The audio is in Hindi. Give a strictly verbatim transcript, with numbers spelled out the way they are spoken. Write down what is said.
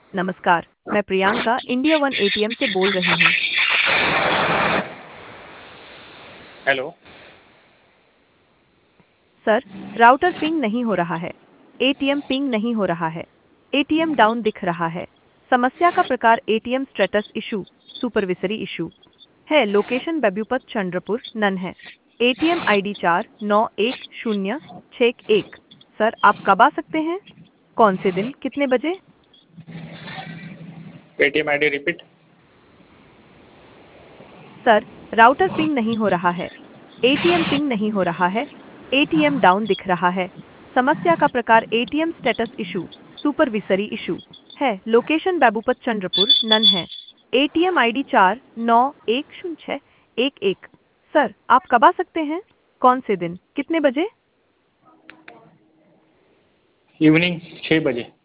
नमस्कार, मैं प्रियंका इंडिया वन एटीएम से बोल रही हूँ। हेलो। सर, राउटर पिंग नहीं हो रहा है। एटीएम पिंग नहीं हो रहा है। एटीएम डाउन दिख रहा है। समस्या का प्रकार ATM status issue, supervisory issue है। लोकेशन बेबूपत चंद्रपुर नन है। एटीएम आईडी चार नौ एक शून्य छः एक। सर, आप कब आ सकते हैं? कौन से दिन, कितने बजे? Paytm ID repeat. Sir, router ping नहीं हो रहा है। एटीएम पिंग नहीं हो रहा है। एटीएम डाउन दिख रहा है। समस्या का प्रकार ATM status issue, supervisory issue है। लोकेशन बेबूपत चंद्रपुर नन है। एटीएम आईडी चार नौ एक शून्य छः एक एक। सर, आप कब आ सकते हैं? कौन से दिन, कितने बजे? इवनिंग छः बजे।